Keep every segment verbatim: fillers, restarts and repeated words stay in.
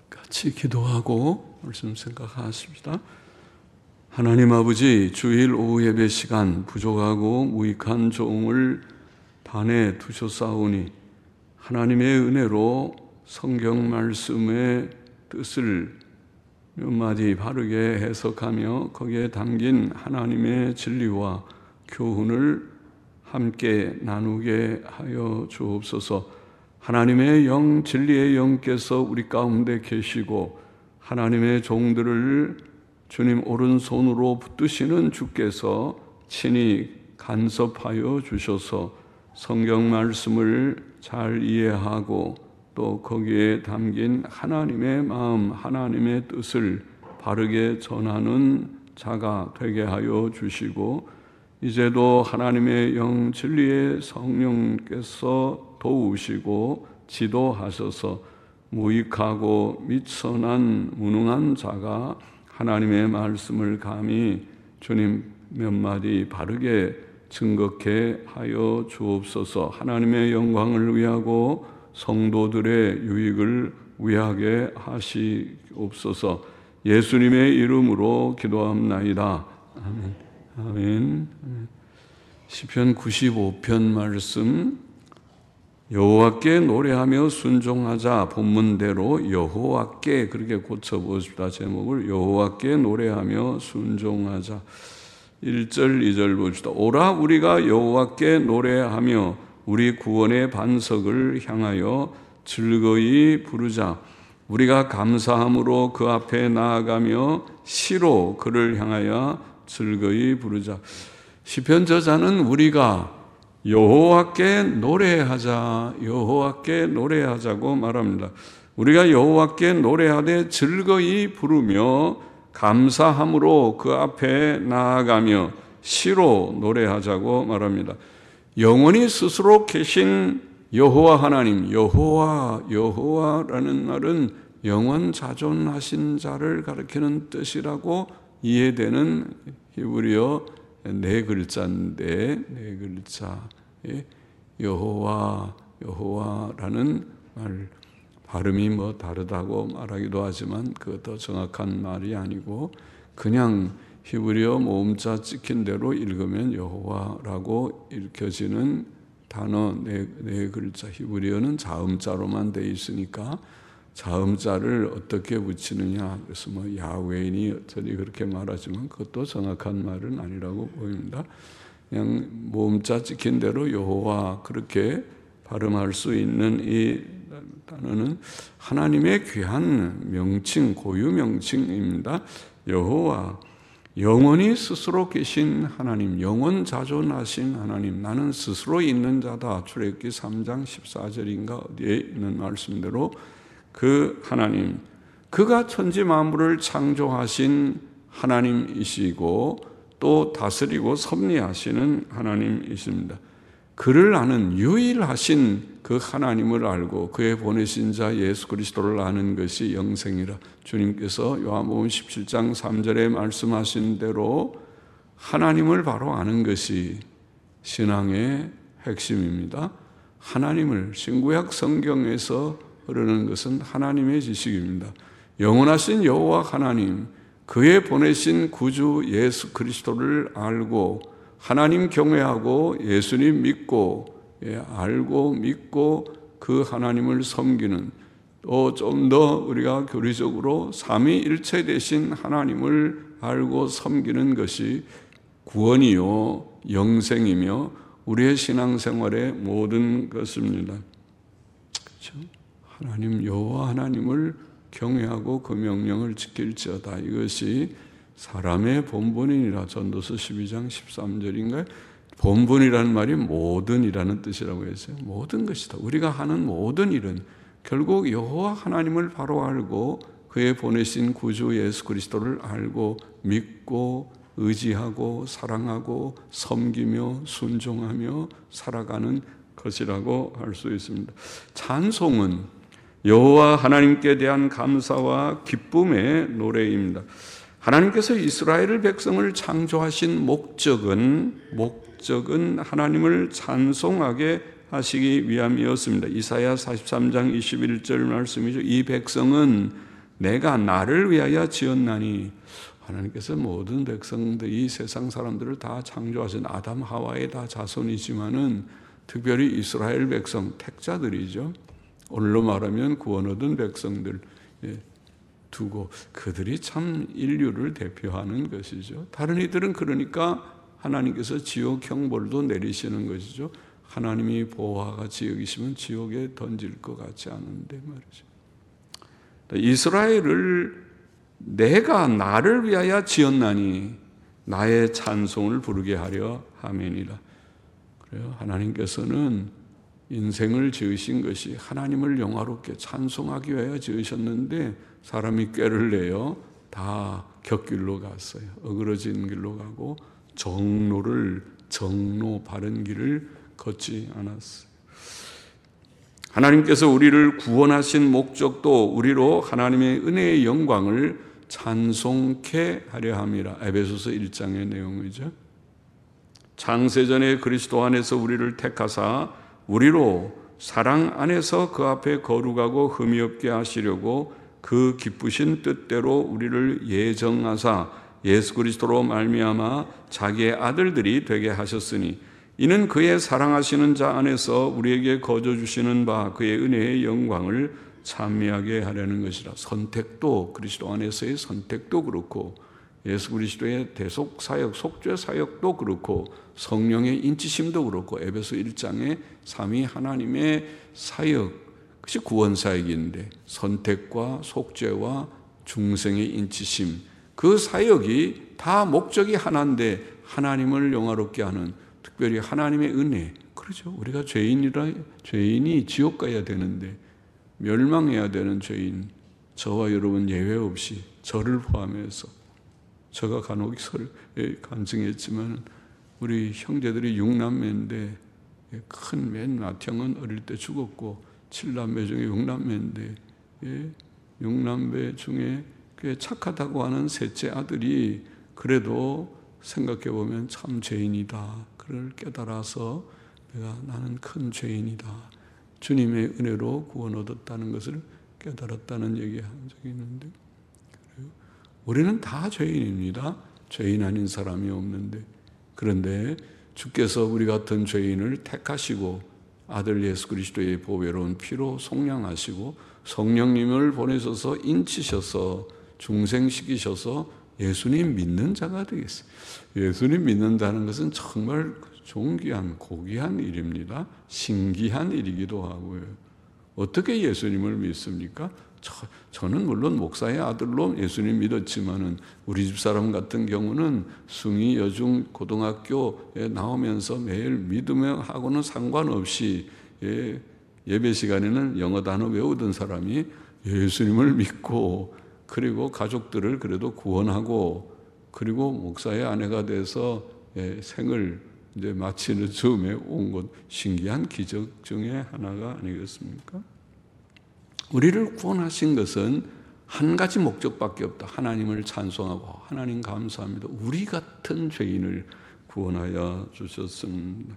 같이 기도하고 말씀 생각하십시다. 하나님 아버지, 주일 오후 예배 시간 부족하고 무익한 종을 단에 두셨사오니 하나님의 은혜로 성경 말씀의 뜻을 몇 마디 바르게 해석하며 거기에 담긴 하나님의 진리와 교훈을 함께 나누게 하여 주옵소서. 하나님의 영, 진리의 영께서 우리 가운데 계시고 하나님의 종들을 주님 오른손으로 붙드시는 주께서 친히 간섭하여 주셔서 성경 말씀을 잘 이해하고 또 거기에 담긴 하나님의 마음, 하나님의 뜻을 바르게 전하는 자가 되게 하여 주시고, 이제도 하나님의 영 진리의 성령께서 도우시고 지도하셔서 무익하고 미천한 무능한 자가 하나님의 말씀을 감히 주님 몇 마디 바르게 증거케 하여 주옵소서. 하나님의 영광을 위하고 성도들의 유익을 위하게 하시옵소서. 예수님의 이름으로 기도합나이다. 아멘. 아멘. 시편 구십오 편 말씀, 여호와께 노래하며 순종하자. 본문대로 여호와께 그렇게 고쳐보십시다. 제목을 여호와께 노래하며 순종하자. 일 절 이 절 봅시다. 오라 우리가 여호와께 노래하며 우리 구원의 반석을 향하여 즐거이 부르자. 우리가 감사함으로 그 앞에 나아가며 시로 그를 향하여 즐거이 부르자. 시편 저자는 우리가 여호와께 노래하자, 여호와께 노래하자고 말합니다. 우리가 여호와께 노래하되 즐거이 부르며 감사함으로 그 앞에 나아가며 시로 노래하자고 말합니다. 영원히 스스로 계신 여호와 하나님, 여호와, 여호와라는 말은 영원 자존하신 자를 가리키는 뜻이라고 이해되는 히브리어 네 글자인데, 네 글자 여호와, 여호와라는 말, 발음이 뭐 다르다고 말하기도 하지만 그것도 정확한 말이 아니고 그냥 히브리어 모음자 찍힌 대로 읽으면 여호와라고 읽혀지는 단어 네, 네 글자. 히브리어는 자음자로만 돼 있으니까 자음자를 어떻게 붙이느냐, 그래서 뭐 야훼인이 어쩌니 그렇게 말하지만 그것도 정확한 말은 아니라고 보입니다. 그냥 모음자 찍힌 대로 여호와 그렇게 발음할 수 있는 이 단어는 하나님의 귀한 명칭, 고유 명칭입니다. 여호와, 영원히 스스로 계신 하나님, 영원 자존하신 하나님, 나는 스스로 있는 자다. 출애굽기 삼 장 십사 절인가 어디에 있는 말씀대로 그 하나님, 그가 천지 만물을 창조하신 하나님이시고 또 다스리고 섭리하시는 하나님이십니다. 그를 아는 유일하신 그 하나님을 알고 그의 보내신 자 예수 그리스도를 아는 것이 영생이라. 주님께서 요한복음 십칠 장 삼 절에 말씀하신 대로 하나님을 바로 아는 것이 신앙의 핵심입니다. 하나님을, 신구약 성경에서 흐르는 것은 하나님의 지식입니다. 영원하신 여호와 하나님, 그의 보내신 구주 예수 그리스도를 알고 하나님 경외하고 예수님 믿고, 예, 알고 믿고 그 하나님을 섬기는, 또 좀 더 우리가 교리적으로 삼위일체 되신 하나님을 알고 섬기는 것이 구원이요 영생이며 우리의 신앙생활의 모든 것입니다. 그렇죠? 하나님 여호와 하나님을 경외하고 그 명령을 지킬지어다. 이것이 사람의 본분이니라. 전도서 십이 장 십삼 절인가요? 본분이라는 말이 모든이라는 뜻이라고 했어요. 모든 것이다. 우리가 하는 모든 일은 결국 여호와 하나님을 바로 알고 그의 보내신 구주 예수 그리스도를 알고 믿고 의지하고 사랑하고 섬기며 순종하며 살아가는 것이라고 할 수 있습니다. 찬송은 여호와 하나님께 대한 감사와 기쁨의 노래입니다. 하나님께서 이스라엘 백성을 창조하신 목적은 목적은 하나님을 찬송하게 하시기 위함이었습니다. 이사야 사십삼 장 이십일 절 말씀이죠. 이 백성은 내가 나를 위하여 지었나니. 하나님께서 모든 백성들, 이 세상 사람들을 다 창조하신 아담 하와의 다 자손이지만은 특별히 이스라엘 백성, 택자들이죠. 오늘로 말하면 구원 얻은 백성들 두고 그들이 참 인류를 대표하는 것이죠. 다른 이들은 그러니까 하나님께서 지옥 형벌도 내리시는 것이죠. 하나님이 보호와 같이 여기시면 지옥에 던질 것 같지 않은데 말이죠. 이스라엘을 내가 나를 위하여 지었나니 나의 찬송을 부르게 하려 함이니라. 그래요. 하나님께서는 인생을 지으신 것이 하나님을 영화롭게 찬송하기 위하여 지으셨는데 사람이 꾀를 내어 다 곁길로 갔어요. 어그러진 길로 가고 정로를 정로 바른 길을 걷지 않았어요. 하나님께서 우리를 구원하신 목적도 우리로 하나님의 은혜의 영광을 찬송케 하려 함이라. 에베소서 일 장의 내용이죠. 창세전에 그리스도 안에서 우리를 택하사 우리로 사랑 안에서 그 앞에 거룩하고 흠이 없게 하시려고 그 기쁘신 뜻대로 우리를 예정하사 예수 그리스도로 말미암아 자기의 아들들이 되게 하셨으니 이는 그의 사랑하시는 자 안에서 우리에게 거저 주시는 바 그의 은혜의 영광을 찬미하게 하려는 것이라. 선택도 그리스도 안에서의 선택도 그렇고 예수 그리스도의 대속 사역, 속죄 사역도 그렇고 성령의 인치심도 그렇고 에베소 일 장의 삼위 하나님의 사역, 그것이 구원 사역인데 선택과 속죄와 중생의 인치심, 그 사역이 다 목적이 하나인데 하나님을 영화롭게 하는, 특별히 하나님의 은혜. 그렇죠. 우리가 죄인이라 죄인이 지옥 가야 되는데 멸망해야 되는 죄인, 저와 여러분 예외 없이 저를 포함해서 제가 간혹 간증했지만 우리 형제들이 육남매인데 큰 맨 맏형은 어릴 때 죽었고 칠남매 중에 육남매인데 육남매 중에 꽤 착하다고 하는 셋째 아들이 그래도 생각해보면 참 죄인이다. 그걸 깨달아서 내가 나는 큰 죄인이다. 주님의 은혜로 구원 얻었다는 것을 깨달았다는 얘기한 적이 있는데, 우리는 다 죄인입니다. 죄인 아닌 사람이 없는데, 그런데 주께서 우리 같은 죄인을 택하시고 아들 예수 그리스도의 보배로운 피로 속량하시고 성령님을 보내셔서 인치셔서 중생시키셔서 예수님 믿는 자가 되겠어요. 예수님 믿는다는 것은 정말 존귀한 고귀한 일입니다. 신기한 일이기도 하고요. 어떻게 예수님을 믿습니까? 저, 저는 물론 목사의 아들로 예수님 믿었지만은 우리 집사람 같은 경우는 숭이 여중 고등학교에 나오면서 매일 믿으며 하고는 상관없이 예, 예배 시간에는 영어 단어 외우던 사람이 예수님을 믿고 그리고 가족들을 그래도 구원하고 그리고 목사의 아내가 돼서 예, 생을 이제 마치는 즈음에 온 것, 신기한 기적 중에 하나가 아니겠습니까? 우리를 구원하신 것은 한 가지 목적밖에 없다. 하나님을 찬송하고 하나님 감사합니다. 우리 같은 죄인을 구원하여 주셨습니다.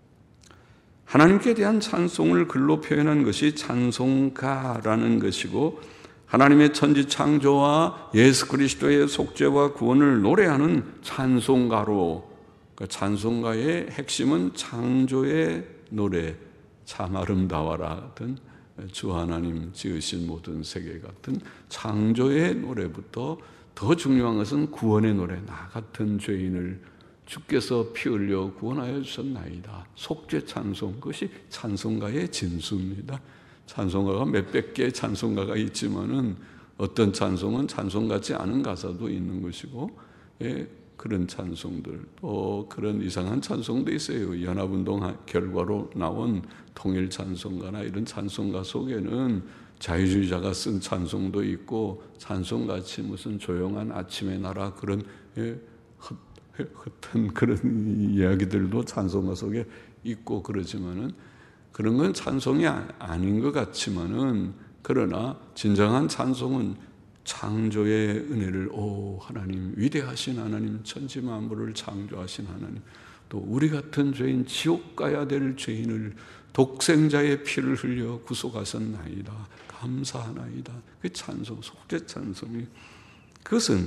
하나님께 대한 찬송을 글로 표현한 것이 찬송가라는 것이고, 하나님의 천지 창조와 예수 그리스도의 속죄와 구원을 노래하는 찬송가로, 그러니까 찬송가의 핵심은 창조의 노래, 참 아름다워라 같은 주 하나님 지으신 모든 세계 같은 창조의 노래부터 더 중요한 것은 구원의 노래, 나 같은 죄인을 주께서 피 흘려 구원하여 주셨나이다. 속죄 찬송, 그것이 찬송가의 진수입니다. 찬송가가 몇백 개의 찬송가가 있지만은 어떤 찬송은 찬송 같지 않은 가사도 있는 것이고, 예, 그런 찬송들, 또 그런 이상한 찬송도 있어요. 연합운동 결과로 나온 통일 찬송가나 이런 찬송가 속에는 자유주의자가 쓴 찬송도 있고, 찬송같이 무슨 조용한 아침의 나라 그런 예, 헛헛한 그런 이야기들도 찬송가 속에 있고 그러지만은, 그런 건 찬송이 아닌 것 같지만은, 그러나 진정한 찬송은 창조의 은혜를, 오 하나님 위대하신 하나님, 천지 만물을 창조하신 하나님, 또 우리 같은 죄인, 지옥 가야 될 죄인을 독생자의 피를 흘려 구속하셨나이다. 감사하나이다. 그 찬송, 속죄 찬송이, 그것은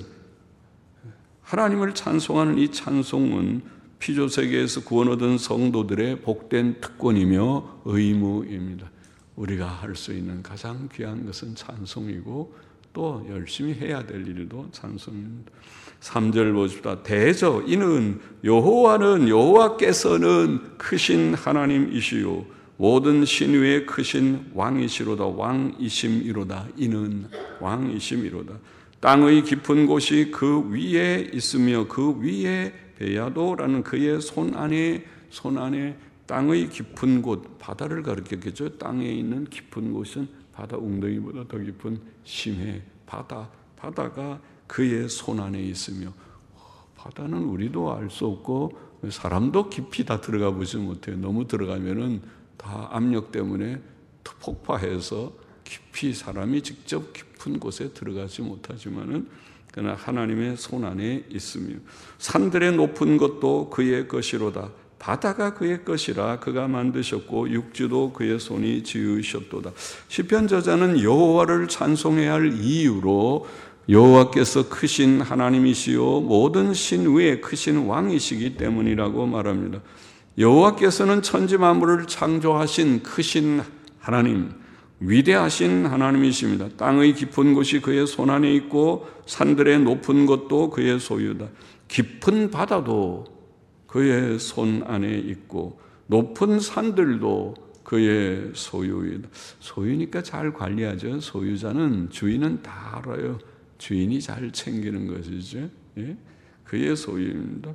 하나님을 찬송하는 이 찬송은 피조세계에서 구원 얻은 성도들의 복된 특권이며 의무입니다. 우리가 할 수 있는 가장 귀한 것은 찬송이고 또 열심히 해야 될 일도 찬송입니다. 삼 절 보십시다. 대저 이는 여호와는 여호와께서는 크신 하나님이시요 모든 신위의 크신 왕이시로다. 왕이심이로다. 이는 왕이심이로다. 땅의 깊은 곳이 그 위에 있으며 그 위에 베야도라는 그의 손 안에 손 안에 땅의 깊은 곳, 바다를 가리켰겠죠. 땅에 있는 깊은 곳은 바다 웅덩이보다 더 깊은 심해 바다, 바다가 그의 손 안에 있으며, 바다는 우리도 알 수 없고 사람도 깊이 다 들어가 보지 못해요. 너무 들어가면은 다 압력 때문에 폭파해서 깊이 사람이 직접 깊은 곳에 들어가지 못하지만은 그러나 하나님의 손 안에 있으며, 산들의 높은 것도 그의 것이로다. 바다가 그의 것이라 그가 만드셨고 육지도 그의 손이 지으셨도다. 시편 저자는 여호와를 찬송해야 할 이유로 여호와께서 크신 하나님이시요 모든 신 위에 크신 왕이시기 때문이라고 말합니다. 여호와께서는 천지 만물을 창조하신 크신 하나님, 위대하신 하나님이십니다. 땅의 깊은 곳이 그의 손 안에 있고 산들의 높은 것도 그의 소유다. 깊은 바다도 그의 손 안에 있고 높은 산들도 그의 소유이다. 소유니까 잘 관리하죠. 소유자는, 주인은 다 알아요. 주인이 잘 챙기는 것이죠. 예? 그의 소유입니다.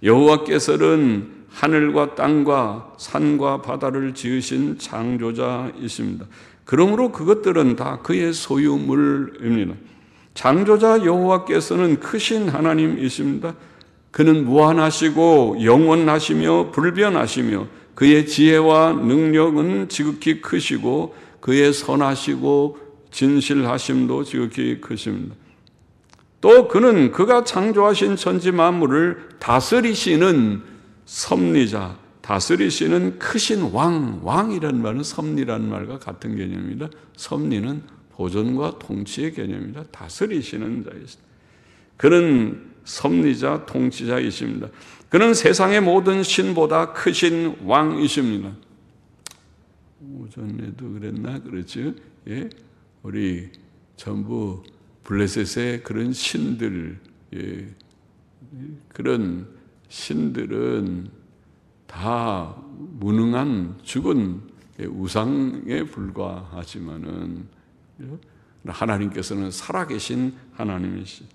여호와께서는 하늘과 땅과 산과 바다를 지으신 창조자이십니다. 그러므로 그것들은 다 그의 소유물입니다. 창조자 여호와께서는 크신 하나님이십니다. 그는 무한하시고 영원하시며 불변하시며 그의 지혜와 능력은 지극히 크시고 그의 선하시고 진실하심도 지극히 크십니다. 또 그는 그가 창조하신 천지 만물을 다스리시는 섭리자, 다스리시는 크신 왕, 왕이라는 말은 섭리라는 말과 같은 개념입니다. 섭리는 보존과 통치의 개념입니다. 다스리시는 자이십니다. 그는 섭리자, 통치자이십니다. 그는 세상의 모든 신보다 크신 왕이십니다. 오전에도 그랬나? 그렇죠? 예? 우리 전부 블레셋의 그런 신들, 예. 그런 신들은 다 무능한 죽은 우상에 불과하지만은 하나님께서는 살아계신 하나님이시.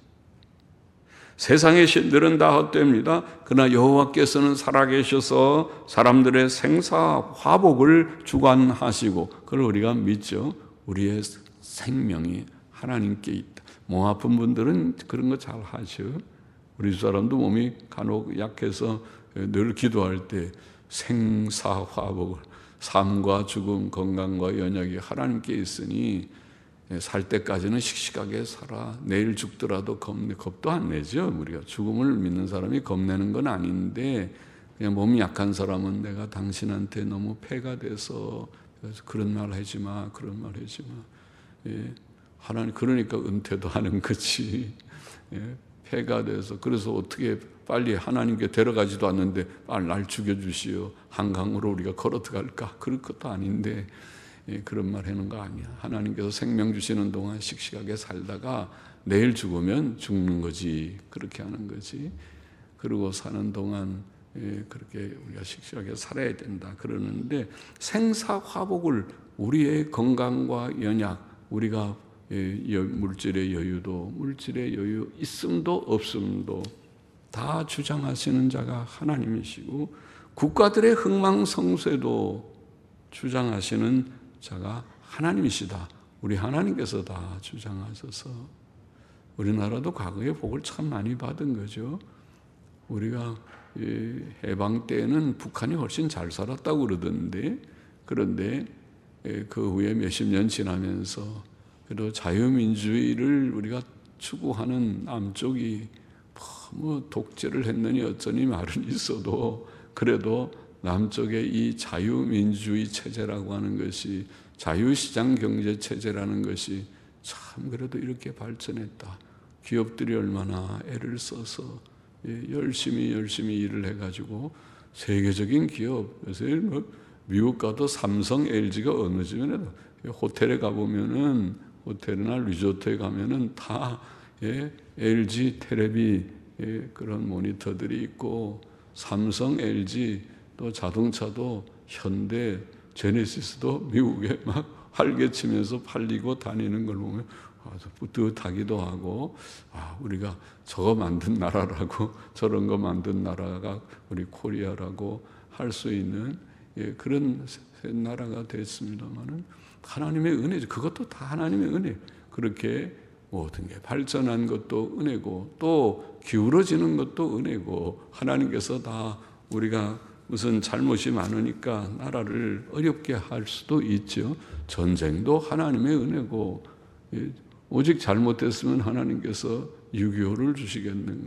세상의 신들은 다 헛됩니다. 그러나 여호와께서는 살아계셔서 사람들의 생사 화복을 주관하시고, 그걸 우리가 믿죠. 우리의 생명이 하나님께 있다. 몸 아픈 분들은 그런 거 잘 하죠. 우리 사람도 몸이 간혹 약해서 늘 기도할 때 생사 화복을, 삶과 죽음, 건강과 연약이 하나님께 있으니 살 때까지는 씩씩하게 살아. 내일 죽더라도 겁, 겁도 안 내죠. 우리가 죽음을 믿는 사람이 겁내는 건 아닌데, 그냥 몸이 약한 사람은 내가 당신한테 너무 폐가 돼서 그런 말 하지 마, 그런 말 하지 마. 예. 하나님, 그러니까 은퇴도 하는 거지. 예. 폐가 돼서, 그래서 어떻게 빨리 하나님께 데려가지도 않는데 빨리 날 죽여주시오. 한강으로 우리가 걸어 들어갈까? 그럴 것도 아닌데, 예, 그런 말 하는 거 아니야. 하나님께서 생명 주시는 동안 씩씩하게 살다가 내일 죽으면 죽는 거지. 그렇게 하는 거지. 그러고 사는 동안 예, 그렇게 우리가 씩씩하게 살아야 된다 그러는데, 생사화복을, 우리의 건강과 연약, 우리가 예, 물질의 여유도, 물질의 여유 있음도 없음도 다 주장하시는 자가 하나님이시고, 국가들의 흥망성쇠도 주장하시는 자가 하나님이시다. 우리 하나님께서 다 주장하셔서 우리나라도 과거에 복을 참 많이 받은 거죠. 우리가 해방 때는 북한이 훨씬 잘 살았다고 그러던데, 그런데 그 후에 몇십 년 지나면서 그래도 자유민주주의를 우리가 추구하는 남쪽이 뭐 독재를 했느니 어쩌니 말은 있어도 그래도 남쪽의 이 자유민주주의 체제라고 하는 것이, 자유시장 경제 체제라는 것이 참 그래도 이렇게 발전했다. 기업들이 얼마나 애를 써서 열심히 열심히 일을 해가지고 세계적인 기업, 요새 뭐 미국 가도 삼성, 엘지가 어느 집에나 호텔에 가보면은, 호텔이나 리조트에 가면은 다 예, 엘지 텔레비 예, 그런 모니터들이 있고, 삼성, 엘지 또 자동차도 현대, 제네시스도 미국에 막 활개치면서 팔리고 다니는 걸 보면 아주 뿌듯하기도 하고, 아, 우리가 저거 만든 나라라고, 저런 거 만든 나라가 우리 코리아라고 할 수 있는 예, 그런 나라가 됐습니다만은 하나님의 은혜죠. 그것도 다 하나님의 은혜. 그렇게 모든 게 발전한 것도 은혜고, 또 기울어지는 것도 은혜고, 하나님께서 다 우리가 무슨 잘못이 많으니까 나라를 어렵게 할 수도 있죠. 전쟁도 하나님의 은혜고, 오직 잘못됐으면 하나님께서 육이오를 주시겠는가.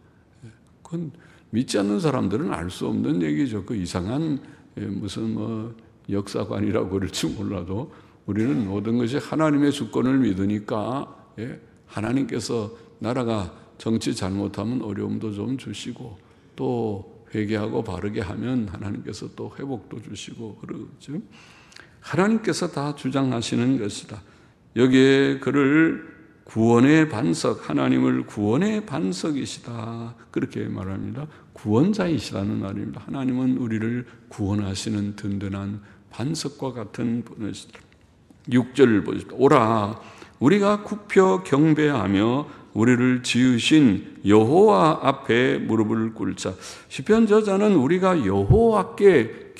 그건 믿지 않는 사람들은 알 수 없는 얘기죠. 그 이상한 무슨 뭐 역사관이라고 그럴지 몰라도 우리는 모든 것이 하나님의 주권을 믿으니까 하나님께서 나라가 정치 잘못하면 어려움도 좀 주시고, 또 회개하고 바르게 하면 하나님께서 또 회복도 주시고 그러죠. 하나님께서 다 주장하시는 것이다. 여기에 그를 구원의 반석, 하나님을 구원의 반석이시다, 그렇게 말합니다. 구원자이시라는 말입니다. 하나님은 우리를 구원하시는 든든한 반석과 같은 분이시다. 육 절 보십시오. 오라, 우리가 굽혀 경배하며 우리를 지으신 여호와 앞에 무릎을 꿇자. 시편 저자는 우리가 여호와께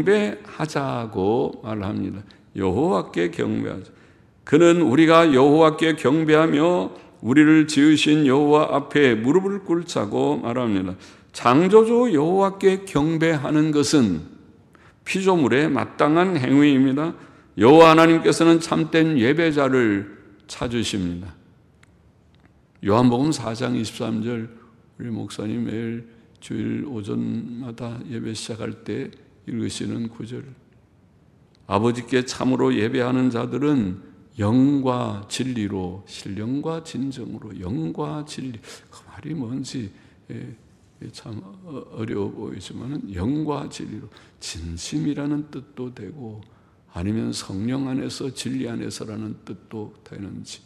경배하자고 말합니다. 여호와께 경배하자. 그는 우리가 여호와께 경배하며 우리를 지으신 여호와 앞에 무릎을 꿇자고 말합니다. 창조주 여호와께 경배하는 것은 피조물에 마땅한 행위입니다. 여호와 하나님께서는 참된 예배자를 찾으십니다. 요한복음 사 장 이십삼 절, 우리 목사님 매일 주일 오전마다 예배 시작할 때 읽으시는 구절. 아버지께 참으로 예배하는 자들은 영과 진리로, 신령과 진정으로, 영과 진리. 그 말이 뭔지 참 어려워 보이지만 영과 진리로, 진심이라는 뜻도 되고 아니면 성령 안에서 진리 안에서라는 뜻도 되는지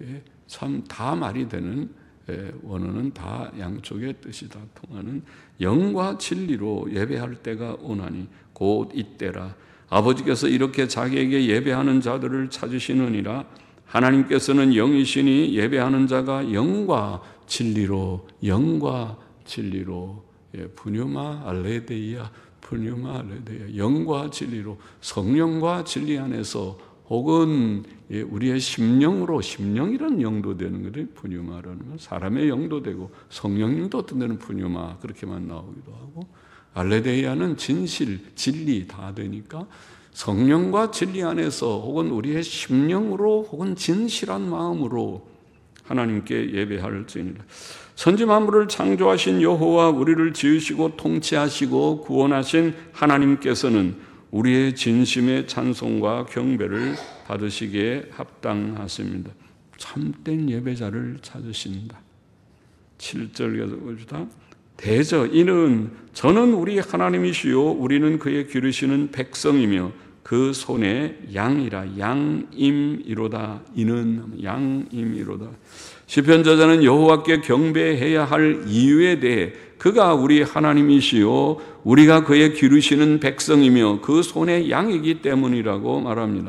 참 다 말이 되는, 원어는 다 양쪽의 뜻이 다 통하는 영과 진리로 예배할 때가 오나니 곧 이때라. 아버지께서 이렇게 자기에게 예배하는 자들을 찾으시느니라. 하나님께서는 영이시니 예배하는 자가 영과 진리로, 영과 진리로, 예, 푸뉴마 알레데이아, 푸뉴마 알레데이아, 영과 진리로, 성령과 진리 안에서, 혹은 예, 우리의 심령으로, 심령이라는 영도 되는 거예요. 푸뉴마라는 건 사람의 영도 되고 성령님도 어떤 데는 푸뉴마 그렇게만 나오기도 하고, 알레데이아는 진실, 진리 다 되니까 성령과 진리 안에서 혹은 우리의 심령으로 혹은 진실한 마음으로 하나님께 예배할지니라. 천지 만물을 창조하신 여호와, 우리를 지으시고 통치하시고 구원하신 하나님께서는 우리의 진심의 찬송과 경배를 받으시기에 합당하십니다. 참된 예배자를 찾으신다. 칠 절 계속 봅시다. 대저 이는 저는 우리 하나님이시요 우리는 그의 기르시는 백성이며 그 손에 양이라. 양임이로다. 이는 양임이로다. 시편 저자는 여호와께 경배해야 할 이유에 대해 그가 우리 하나님이시요 우리가 그의 기르시는 백성이며 그 손에 양이기 때문이라고 말합니다.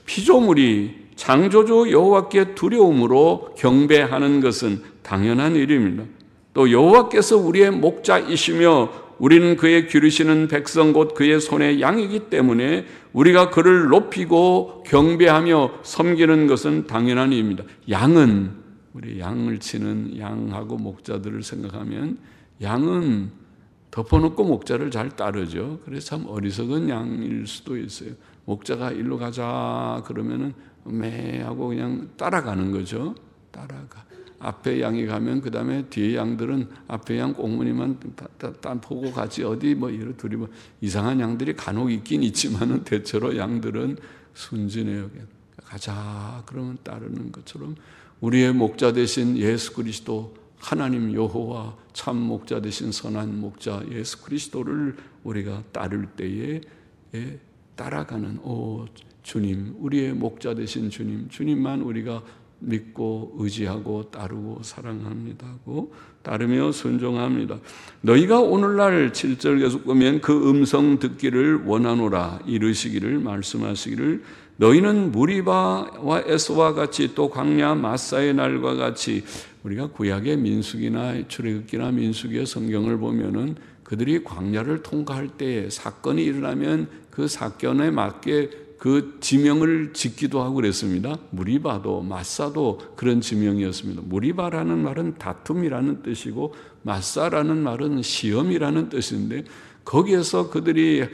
피조물이 창조주 여호와께 두려움으로 경배하는 것은 당연한 일입니다. 또 여호와께서 우리의 목자이시며 우리는 그의 기르시는 백성 곧 그의 손의 양이기 때문에 우리가 그를 높이고 경배하며 섬기는 것은 당연한 일입니다. 양은, 우리 양을 치는 양하고 목자들을 생각하면 양은 덮어놓고 목자를 잘 따르죠. 그래서 참 어리석은 양일 수도 있어요. 목자가 일로 가자 그러면은 매 하고 그냥 따라가는 거죠. 따라가. 앞에 양이 가면 그 다음에 뒤에 양들은 앞에 양 꽁무니만 딴 보고 가지 어디 뭐 이런 둘이 뭐 이상한 양들이 간혹 있긴 있지만은 대체로 양들은 순진해요. 가자 그러면 따르는 것처럼 우리의 목자 되신 예수 그리스도 하나님 여호와 참 목자 되신 선한 목자 예수 그리스도를 우리가 따를 때에 따라가는 오 주님 우리의 목자 되신 주님 주님만 우리가 믿고 의지하고 따르고 사랑합니다고 따르며 순종합니다. 너희가 오늘날 칠 절 계속 보면 그 음성 듣기를 원하노라 이르시기를 말씀하시기를 너희는 무리바와 에서와 같이 또 광야 마사의 날과 같이 우리가 구약의 민수기나 출애굽기나 민수기의 성경을 보면은 그들이 광야를 통과할 때 사건이 일어나면 그 사건에 맞게 그 지명을 짓기도 하고 그랬습니다. 무리바도 마사도 그런 지명이었습니다. 무리바라는 말은 다툼이라는 뜻이고 마사라는 말은 시험이라는 뜻인데 거기에서 그들이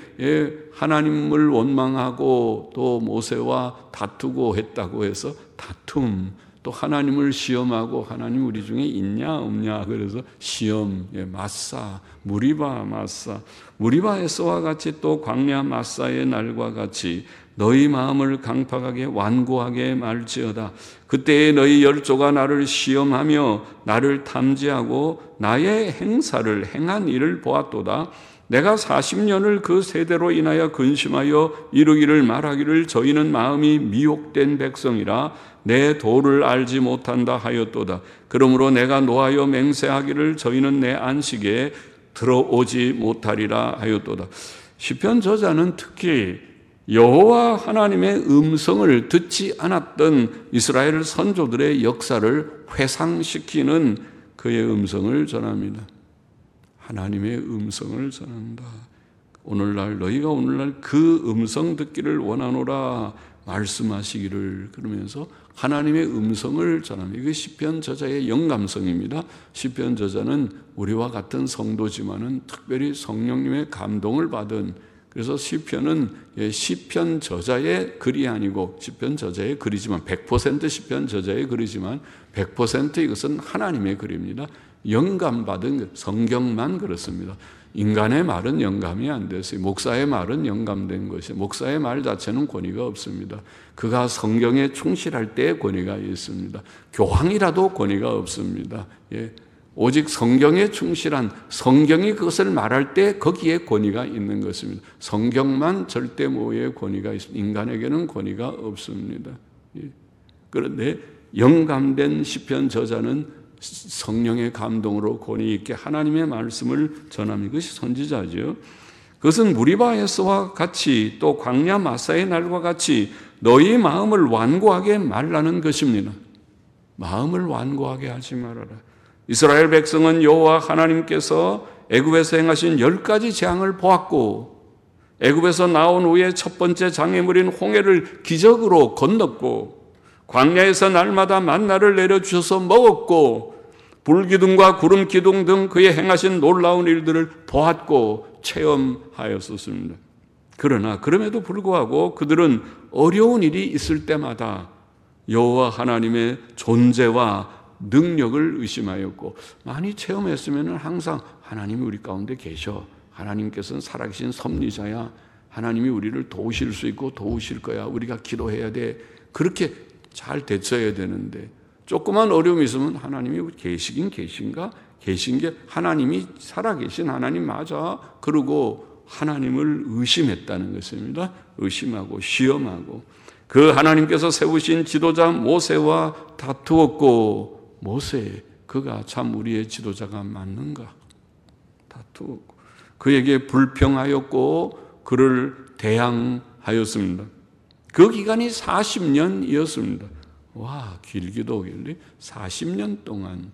하나님을 원망하고 또 모세와 다투고 했다고 해서 다툼 또 하나님을 시험하고 하나님 우리 중에 있냐 없냐 그래서 시험 마사 무리바 마사 무리바에서와 같이 또 광야 마사의 날과 같이 너희 마음을 강팍하게 완고하게 말지어다. 그때에 너희 열조가 나를 시험하며 나를 탐지하고 나의 행사를 행한 일을 보았도다. 내가 사십 년을 그 세대로 인하여 근심하여 이르기를 말하기를 저희는 마음이 미혹된 백성이라 내 도를 알지 못한다 하였도다. 그러므로 내가 노하여 맹세하기를 저희는 내 안식에 들어오지 못하리라 하였도다. 시편 저자는 특히 여호와 하나님의 음성을 듣지 않았던 이스라엘 선조들의 역사를 회상시키는 그의 음성을 전합니다. 하나님의 음성을 전한다. 오늘날 너희가 오늘날 그 음성 듣기를 원하노라 말씀하시기를 그러면서 하나님의 음성을 전합니다. 이게 시편 저자의 영감성입니다. 시편 저자는 우리와 같은 성도지만은 특별히 성령님의 감동을 받은 그래서 시편은 시편 저자의 글이 아니고 시편 저자의 글이지만 백 퍼센트 시편 저자의 글이지만 백 퍼센트 이것은 하나님의 글입니다. 영감받은 성경만 그렇습니다. 인간의 말은 영감이 안 됐어요. 목사의 말은 영감된 것이 목사의 말 자체는 권위가 없습니다. 그가 성경에 충실할 때에 권위가 있습니다. 교황이라도 권위가 없습니다. 예. 오직 성경에 충실한 성경이 그것을 말할 때 거기에 권위가 있는 것입니다. 성경만 절대 모의 권위가 있습니다. 인간에게는 권위가 없습니다. 그런데 영감된 시편 저자는 성령의 감동으로 권위 있게 하나님의 말씀을 전합니다. 그것이 선지자죠. 그것은 무리바에서와 같이 또 광야 마사의 날과 같이 너희 마음을 완고하게 말라는 것입니다. 마음을 완고하게 하지 말아라. 이스라엘 백성은 여호와 하나님께서 애굽에서 행하신 열 가지 재앙을 보았고 애굽에서 나온 후에 첫 번째 장애물인 홍해를 기적으로 건넜고 광야에서 날마다 만나를 내려주셔서 먹었고 불기둥과 구름기둥 등 그의 행하신 놀라운 일들을 보았고 체험하였었습니다. 그러나 그럼에도 불구하고 그들은 어려운 일이 있을 때마다 여호와 하나님의 존재와 능력을 의심하였고 많이 체험했으면 항상 하나님이 우리 가운데 계셔. 하나님께서는 살아계신 섭리자야. 하나님이 우리를 도우실 수 있고 도우실 거야. 우리가 기도해야 돼. 그렇게 잘 대처해야 되는데 조그만 어려움이 있으면 하나님이 계시긴 계신가? 계신 게 하나님이 살아계신 하나님 맞아. 그러고 하나님을 의심했다는 것입니다. 의심하고 시험하고 그 하나님께서 세우신 지도자 모세와 다투었고 모세 그가 참 우리의 지도자가 맞는가? 다투었고 그에게 불평하였고 그를 대항하였습니다. 그 기간이 사십 년이었습니다. 와 길기도 길리 사십 년 동안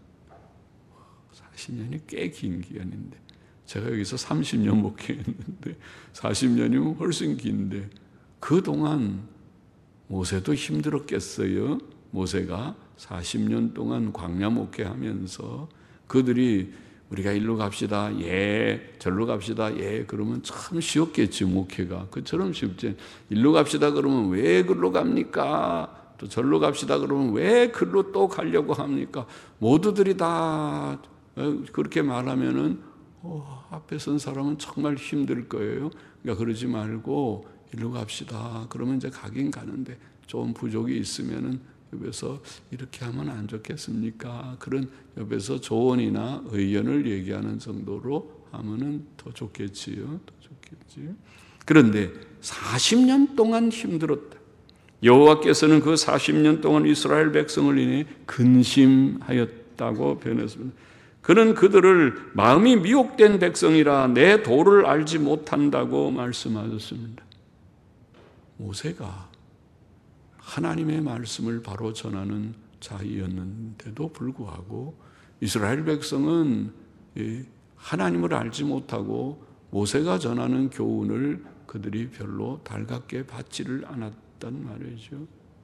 사십 년이 꽤 긴 기간인데 제가 여기서 삼십 년 목회했는데 사십 년이면 훨씬 긴데 그동안 모세도 힘들었겠어요. 모세가 사십 년 동안 광야 목회하면서 그들이 우리가 일로 갑시다. 예. 절로 갑시다. 예. 그러면 참 쉬웠겠지 목회가. 그처럼 쉽지. 일로 갑시다. 그러면 왜 그로 갑니까? 또 절로 갑시다 그러면 왜 글로 또 가려고 합니까? 모두들이 다 그렇게 말하면은 어, 앞에 선 사람은 정말 힘들 거예요. 그러니까 그러지 말고 일로 갑시다. 그러면 이제 가긴 가는데 좀 부족이 있으면은 옆에서 이렇게 하면 안 좋겠습니까? 그런 옆에서 조언이나 의견을 얘기하는 정도로 하면은 더 좋겠지요. 더 좋겠지. 그런데 사십 년 동안 힘들었다. 여호와께서는 그 사십 년 동안 이스라엘 백성을 인해 근심하였다고 변했습니다. 그는 그들을 마음이 미혹된 백성이라 내 도를 알지 못한다고 말씀하셨습니다. 모세가 하나님의 말씀을 바로 전하는 자이었는데도 불구하고 이스라엘 백성은 하나님을 알지 못하고 모세가 전하는 교훈을 그들이 별로 달갑게 받지를 않았단 말이죠.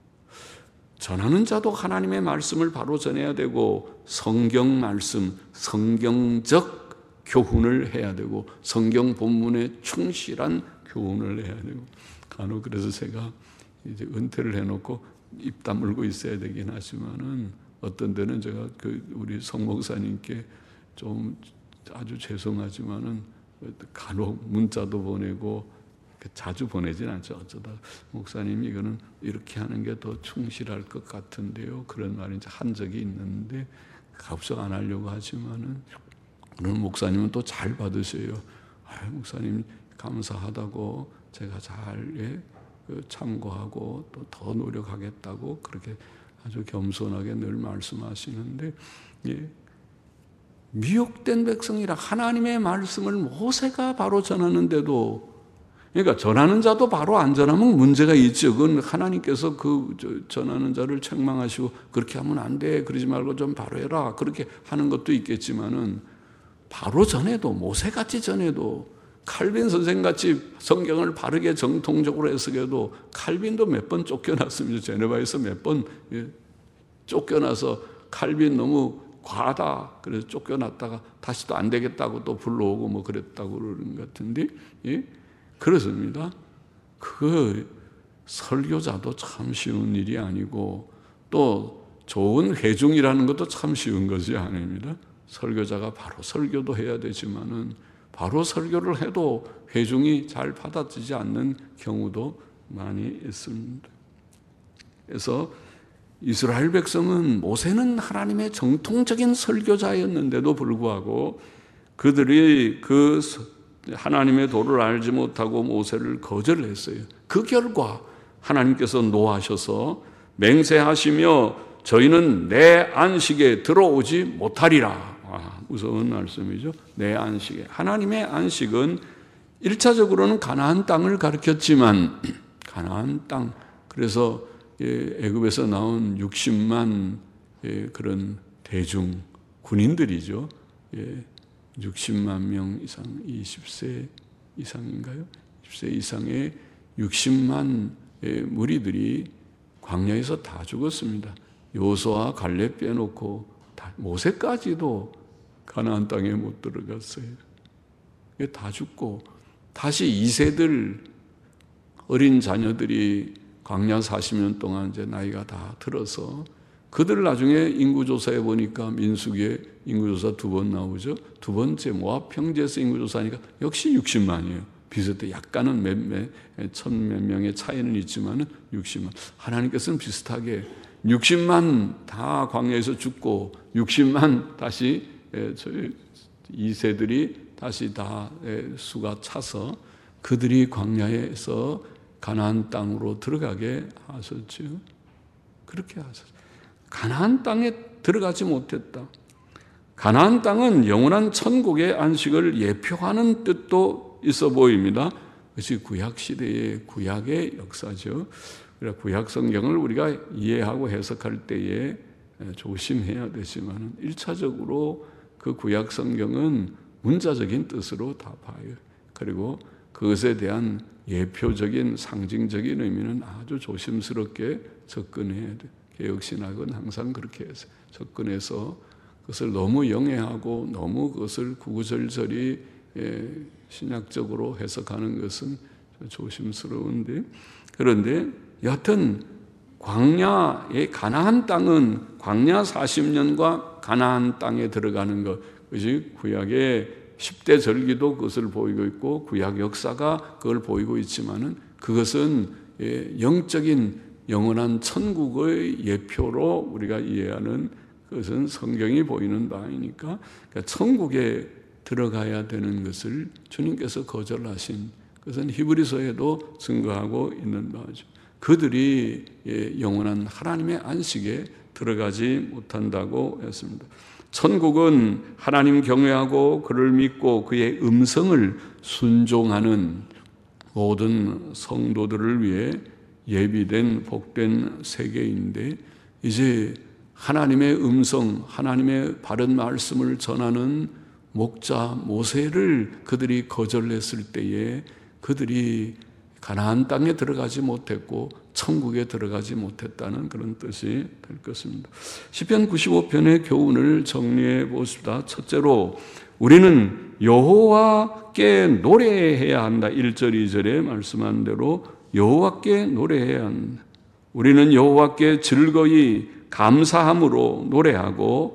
전하는 자도 하나님의 말씀을 바로 전해야 되고 성경 말씀, 성경적 교훈을 해야 되고 성경 본문에 충실한 교훈을 해야 되고 간혹 그래서 제가 이제 은퇴를 해놓고 입 다물고 있어야 되긴 하지만은 어떤 때는 제가 그 우리 성 목사님께 좀 아주 죄송하지만은 간혹 문자도 보내고 자주 보내진 않죠. 어쩌다 목사님 이거는 이렇게 하는 게 더 충실할 것 같은데요. 그런 말을 이제 한 적이 있는데 갑작 안 하려고 하지만은 그런 목사님은 또 잘 받으세요. 아, 목사님 감사하다고 제가 잘 예, 참고하고 또 더 노력하겠다고 그렇게 아주 겸손하게 늘 말씀하시는데 예, 미혹된 백성이라 하나님의 말씀을 모세가 바로 전하는데도 그러니까 전하는 자도 바로 안 전하면 문제가 있죠. 그건 하나님께서 그 전하는 자를 책망하시고 그렇게 하면 안 돼. 그러지 말고 좀 바로 해라. 그렇게 하는 것도 있겠지만은 바로 전해도 모세같이 전해도 칼빈 선생같이 성경을 바르게 정통적으로 해석해도 칼빈도 몇 번 쫓겨났습니다. 제네바에서 몇 번 쫓겨나서 칼빈 너무 과하다. 그래서 쫓겨났다가 다시 또 안 되겠다고 또 불러오고 뭐 그랬다고 그러는 것 같은데 예? 그렇습니다. 그 설교자도 참 쉬운 일이 아니고 또 좋은 회중이라는 것도 참 쉬운 것이 아닙니다. 설교자가 바로 설교도 해야 되지만은 바로 설교를 해도 회중이 잘 받아들이지 않는 경우도 많이 있습니다. 그래서 이스라엘 백성은 모세는 하나님의 정통적인 설교자였는데도 불구하고 그들이 그 하나님의 도를 알지 못하고 모세를 거절했어요. 그 결과 하나님께서 노하셔서 맹세하시며 저희는 내 안식에 들어오지 못하리라. 와, 무서운 말씀이죠. 내 안식에. 하나님의 안식은 일 차적으로는 가나안 땅을 가르쳤지만 가나안 땅 그래서 애굽에서 나온 육십만 그런 대중 군인들이죠. 육십만 명 이상, 이십 세 이상인가요? 이십 세 이상의 육십만 무리들이 광야에서 다 죽었습니다. 여호수아 갈렙 빼놓고 다, 모세까지도 가나안 땅에 못 들어갔어요. 다 죽고 다시 이 세들 어린 자녀들이 광야 사십 년 동안 이제 나이가 다 들어서 그들 나중에 인구조사해 보니까 민수기에 인구조사 두 번 나오죠. 두 번째 모압 평지에서 인구조사하니까 역시 육십만이에요. 비슷해. 약간은 몇, 몇, 천 몇 명의 차이는 있지만은 육십만. 하나님께서는 비슷하게 육십만 다 광야에서 죽고 육십만 다시 저희 이 세들이 다시 다 수가 차서 그들이 광야에서 가나안 땅으로 들어가게 하셨죠. 그렇게 하셨어요. 가나안 땅에 들어가지 못했다. 가나안 땅은 영원한 천국의 안식을 예표하는 뜻도 있어 보입니다. 그것이 구약 시대의 구약의 역사죠. 그래서 구약 성경을 우리가 이해하고 해석할 때에 조심해야 되지만 일 차적으로 그 구약 성경은 문자적인 뜻으로 다 봐요. 그리고 그것에 대한 예표적인 상징적인 의미는 아주 조심스럽게 접근해야 돼요. 개혁신학은 항상 그렇게 해서 접근해서 그것을 너무 영해하고 너무 그것을 구구절절히 신약적으로 해석하는 것은 조심스러운데 그런데 여하튼 광야의 가나안 땅은 광야 사십 년과 가나안 땅에 들어가는 것, 그것이 구약의 십 대 절기도 그것을 보이고 있고 구약 역사가 그걸 보이고 있지만은 그것은 영적인 영원한 천국의 예표로 우리가 이해하는 그것은 성경이 보이는 바이니까, 그러니까 천국에 들어가야 되는 것을 주님께서 거절하신 그것은 히브리서에도 증거하고 있는 바죠. 그들이 영원한 하나님의 안식에 들어가지 못한다고 했습니다. 천국은 하나님 경외하고 그를 믿고 그의 음성을 순종하는 모든 성도들을 위해 예비된 복된 세계인데, 이제 하나님의 음성, 하나님의 바른 말씀을 전하는 목자 모세를 그들이 거절했을 때에 그들이 가나안 땅에 들어가지 못했고 천국에 들어가지 못했다는 그런 뜻이 될 것입니다. 시편 구십오 편의 교훈을 정리해 보십시다. 첫째로 우리는 여호와께 노래해야 한다. 일 절 이 절에 말씀한 대로 여호와께 노래해야 한다. 우리는 여호와께 즐거이 감사함으로 노래하고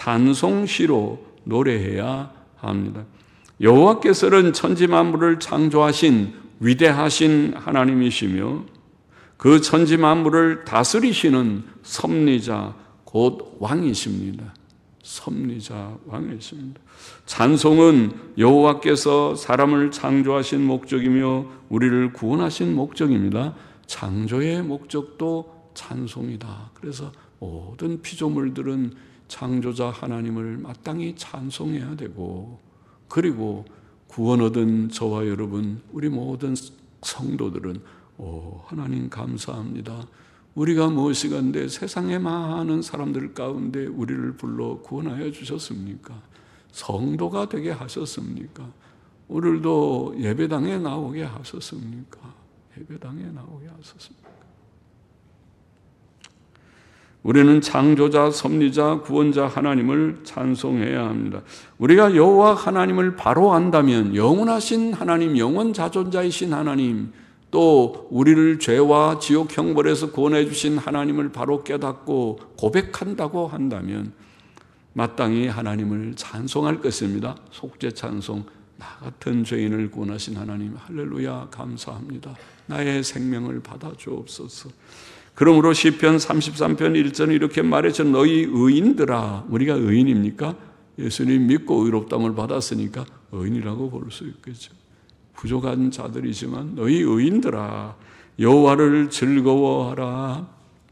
찬송시로 노래해야 합니다. 여호와께서는 천지 만물을 창조하신 위대하신 하나님이시며 그 천지 만물을 다스리시는 섭리자 곧 왕이십니다. 섭리자 왕이십니다. 찬송은 여호와께서 사람을 창조하신 목적이며 우리를 구원하신 목적입니다. 창조의 목적도 찬송이다. 그래서 모든 피조물들은 창조자 하나님을 마땅히 찬송해야 되고, 그리고 구원 얻은 저와 여러분, 우리 모든 성도들은 오, 하나님 감사합니다. 우리가 무엇이간데 세상의 많은 사람들 가운데 우리를 불러 구원하여 주셨습니까? 성도가 되게 하셨습니까? 오늘도 예배당에 나오게 하셨습니까? 예배당에 나오게 하셨습니까? 우리는 창조자, 섭리자, 구원자 하나님을 찬송해야 합니다. 우리가 여호와 하나님을 바로 안다면 영원하신 하나님, 영원자존자이신 하나님, 또 우리를 죄와 지옥 형벌에서 구원해 주신 하나님을 바로 깨닫고 고백한다고 한다면 마땅히 하나님을 찬송할 것입니다. 속죄 찬송, 나 같은 죄인을 구원하신 하나님 할렐루야 감사합니다. 나의 생명을 받아 주옵소서. 그러므로 시편 삼십삼 편 일 절은 이렇게 말했죠. 너희 의인들아. 우리가 의인입니까? 예수님 믿고 의롭다함을 받았으니까 의인이라고 볼 수 있겠죠. 부족한 자들이지만 너희 의인들아 여호와를 즐거워하라.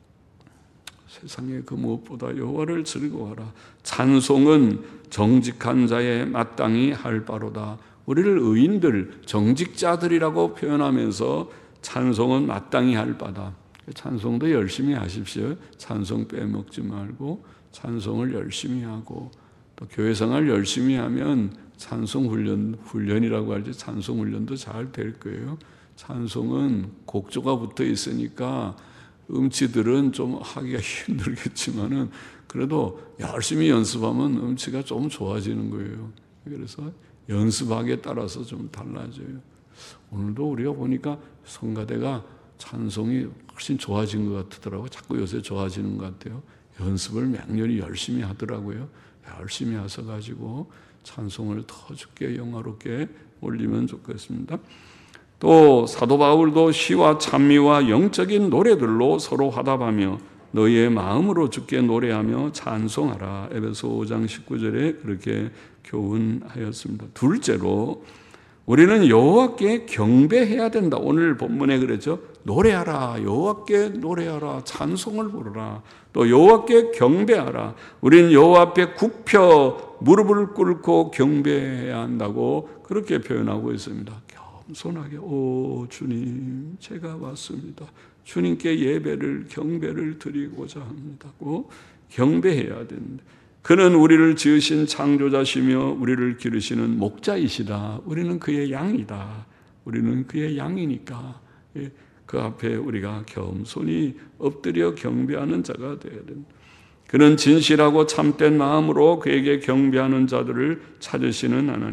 세상에 그 무엇보다 여호와를 즐거워하라. 찬송은 정직한 자의 마땅히 할 바로다. 우리를 의인들, 정직자들이라고 표현하면서 찬송은 마땅히 할 바다. 찬송도 열심히 하십시오. 찬송 빼먹지 말고 찬송을 열심히 하고, 또 교회생활 열심히 하면 찬송 훈련, 훈련이라고 할지 찬송 훈련도 잘 될 거예요. 찬송은 곡조가 붙어 있으니까 음치들은 좀 하기가 힘들겠지만은 그래도 열심히 연습하면 음치가 좀 좋아지는 거예요. 그래서 연습하기에 따라서 좀 달라져요. 오늘도 우리가 보니까 성가대가 찬송이 훨씬 좋아진 것 같더라고요. 자꾸 요새 좋아지는 것 같아요. 연습을 맹렬히 열심히 하더라고요. 열심히 하셔가지고 찬송을 더 주께 영화롭게 올리면 좋겠습니다. 또 사도 바울도 시와 찬미와 영적인 노래들로 서로 화답하며 너희의 마음으로 주께 노래하며 찬송하라. 에베소 오 장 십구 절에 그렇게 교훈하였습니다. 둘째로 우리는 여호와께 경배해야 된다. 오늘 본문에 그랬죠. 노래하라. 여호와께 노래하라. 찬송을 부르라. 또 여호와께 경배하라. 우리는 여호와 앞에 굽혀 무릎을 꿇고 경배해야 한다고 그렇게 표현하고 있습니다. 겸손하게 오 주님 제가 왔습니다. 주님께 예배를 경배를 드리고자 합니다고 경배해야 된다. 그는 우리를 지으신 창조자시며 우리를 기르시는 목자이시다. 우리는 그의 양이다. 우리는 그의 양이니까 그 앞에 우리가 겸손히 엎드려 경배하는 자가 되어야 된다. 그는 진실하고 참된 마음으로 그에게 경배하는 자들을 찾으시는 하나님.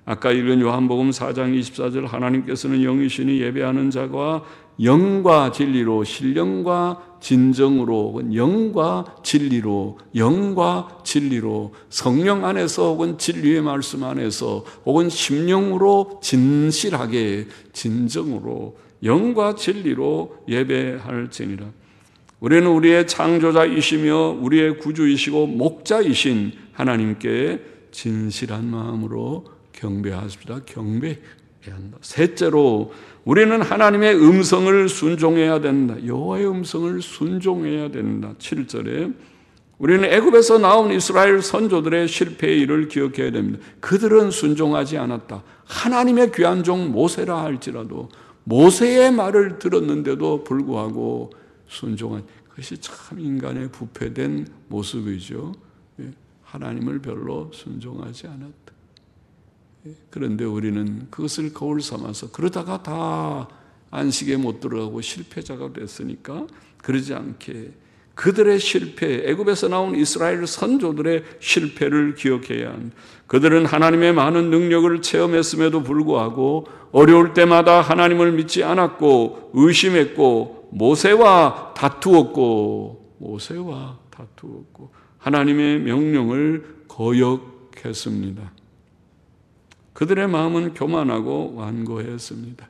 아까 읽은 요한복음 사 장 이십사 절 하나님께서는 영이시니 예배하는 자가 영과 진리로 신령과 진정으로 영과 진리로 영과 진리로 성령 안에서 혹은 진리의 말씀 안에서 혹은 심령으로 진실하게 진정으로 영과 진리로 예배할지니라. 우리는 우리의 창조자이시며 우리의 구주이시고 목자이신 하나님께 진실한 마음으로 경배하십시다. 경배해야 한다. 셋째로 우리는 하나님의 음성을 순종해야 된다. 여호와의 음성을 순종해야 된다. 칠 절에 우리는 애굽에서 나온 이스라엘 선조들의 실패의 일을 기억해야 됩니다. 그들은 순종하지 않았다. 하나님의 귀한 종 모세라 할지라도 모세의 말을 들었는데도 불구하고 순종한 그것이 참 인간의 부패된 모습이죠. 하나님을 별로 순종하지 않았다. 그런데 우리는 그것을 거울 삼아서 그러다가 다 안식에 못 들어가고 실패자가 됐으니까 그러지 않게 그들의 실패, 애굽에서 나온 이스라엘 선조들의 실패를 기억해야 한다. 그들은 하나님의 많은 능력을 체험했음에도 불구하고 어려울 때마다 하나님을 믿지 않았고 의심했고 모세와 다투었고 모세와 다투었고 하나님의 명령을 거역했습니다. 그들의 마음은 교만하고 완고했습니다.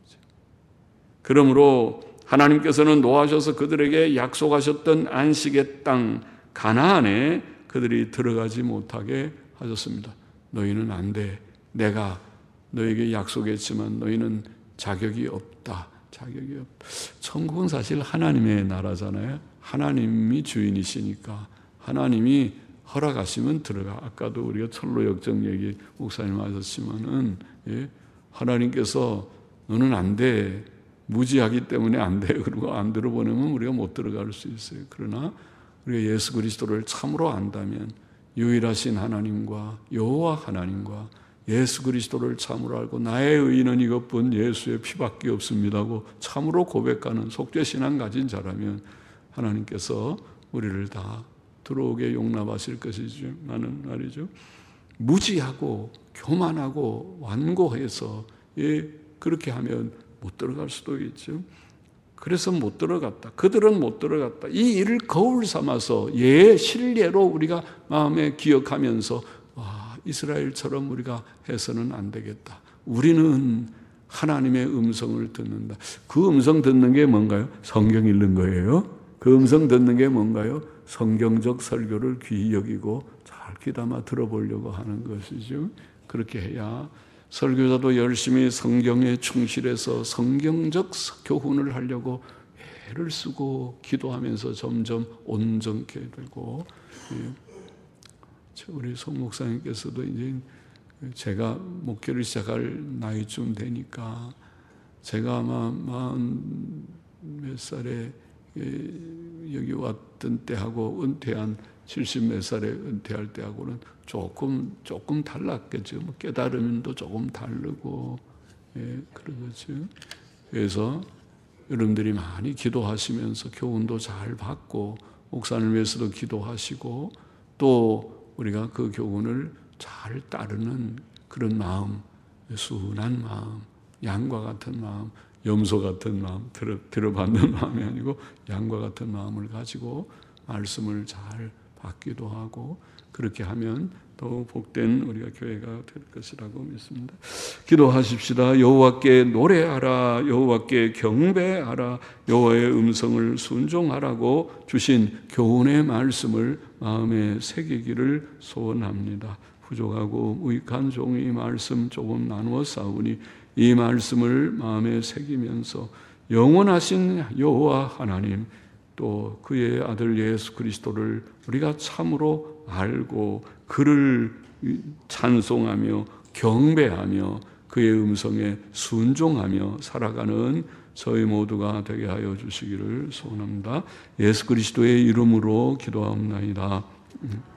그러므로 하나님께서는 노하셔서 그들에게 약속하셨던 안식의 땅 가나안에 그들이 들어가지 못하게 하셨습니다. 너희는 안 돼. 내가 너에게 약속했지만 너희는 자격이 없다. 자격이 없다. 천국은 사실 하나님의 나라잖아요. 하나님이 주인이시니까 하나님이 허락하시면 들어가. 아까도 우리가 철로 역정 얘기 목사님 하셨지만은 예? 하나님께서 너는 안 돼. 무지하기 때문에 안 돼. 그리고 안 들어보내면 우리가 못 들어갈 수 있어요. 그러나 우리가 예수 그리스도를 참으로 안다면 유일하신 하나님과 여호와 하나님과 예수 그리스도를 참으로 알고 나의 의인은 이것뿐 예수의 피밖에 없습니다고 참으로 고백하는 속죄신앙 가진 자라면 하나님께서 우리를 다 들어오게 용납하실 것이지만은 말이죠. 무지하고 교만하고 완고해서 예, 그렇게 하면 못 들어갈 수도 있죠. 그래서 못 들어갔다. 그들은 못 들어갔다. 이 일을 거울 삼아서 예 실례로 우리가 마음에 기억하면서 와, 이스라엘처럼 우리가 해서는 안 되겠다. 우리는 하나님의 음성을 듣는다. 그 음성 듣는 게 뭔가요? 성경 읽는 거예요. 그 음성 듣는 게 뭔가요? 성경적 설교를 귀히 여기고 잘 귀담아 들어보려고 하는 것이죠. 그렇게 해야 설교자도 열심히 성경에 충실해서 성경적 교훈을 하려고 애를 쓰고 기도하면서 점점 온전케 되고, 우리 송 목사님께서도 이제 제가 목회를 시작할 나이쯤 되니까 제가 아마 마흔 몇 살에 여기 왔던 때하고 은퇴한 칠십 몇 살에 은퇴할 때하고는 조금 조금 달랐겠죠. 뭐 깨달음도 조금 다르고, 예, 그러겠죠. 그래서 여러분들이 많이 기도하시면서 교훈도 잘 받고 목사님을 위해서도 기도하시고 또 우리가 그 교훈을 잘 따르는 그런 마음, 순한 마음, 양과 같은 마음, 염소 같은 마음, 들어, 들어받는 마음이 아니고 양과 같은 마음을 가지고 말씀을 잘 받기도 하고 그렇게 하면 더 복된 우리가 교회가 될 것이라고 믿습니다. 기도하십시다. 여호와께 노래하라. 여호와께 경배하라. 여호와의 음성을 순종하라고 주신 교훈의 말씀을 마음에 새기기를 소원합니다. 부족하고 무익한 종이 말씀 조금 나누어 싸우니 이 말씀을 마음에 새기면서 영원하신 여호와 하나님 또 그의 아들 예수 그리스도를 우리가 참으로 알고 그를 찬송하며 경배하며 그의 음성에 순종하며 살아가는 저희 모두가 되게 하여 주시기를 소원합니다. 예수 그리스도의 이름으로 기도하옵나이다.